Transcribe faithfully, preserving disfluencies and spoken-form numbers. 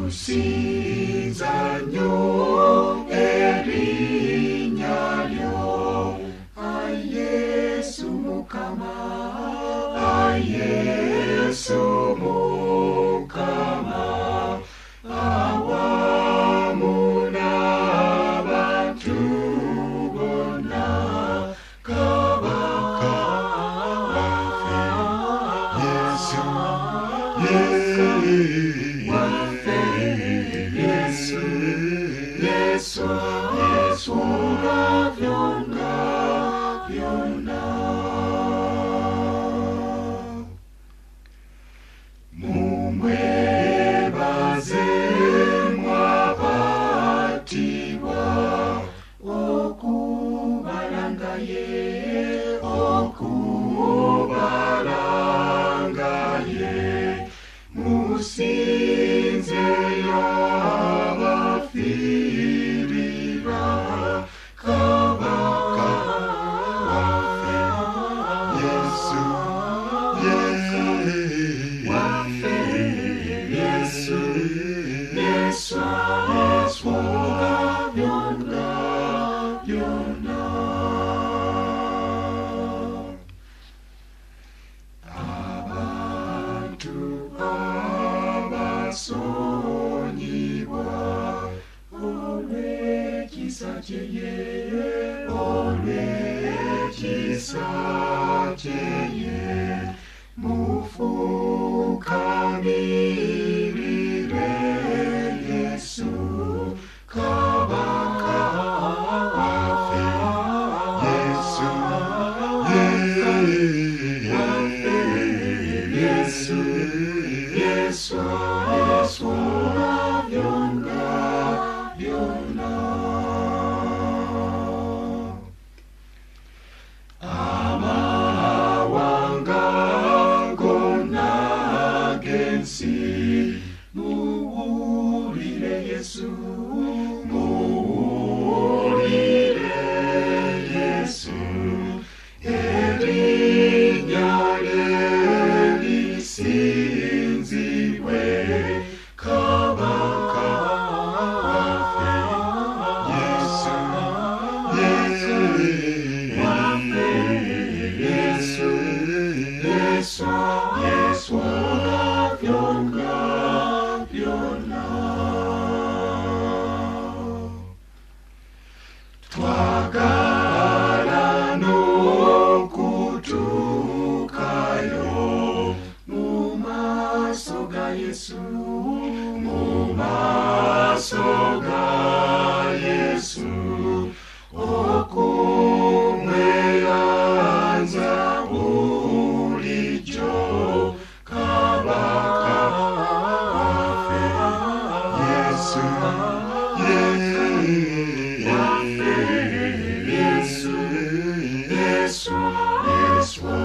Musinzanyo erinnyalyo Yesu Mukama, Yesu Mukama, awamu n'abantu bonna Kabaka waffe Yesu, waffe Yesu, Yesu, Yesu nga byonna byonna. Mumwebaze mwabatibwa okubalanga ye, okubalanga ye. Musinze yabafiirira Kabaka waffe Yesu, waffe Yesu, Yesu, Yesu nga byonna byonna. Abantu abasonyibwa olw'ekisa kye ye, olw'ekisa kye ye, mufukamirire Yesu Kabaka waffe Yesu, waffe Yesu, Yesu, Yesu nga byonna byonna. Amawanga gonna g'ensi muwulire Yesu, muwulire Yesu, erinnya lye lisinzibwe Kabaka waffe Yesu, waffe Yesu, Yesu, Yesu nga byonna byonna. Twagala n'okutuukayo mu maaso ga Yesu, mu maaso ga Yesu, okumweyanza bulijjo Kabaka waffe Yesu, waffe Yesu, Yesu, Yesu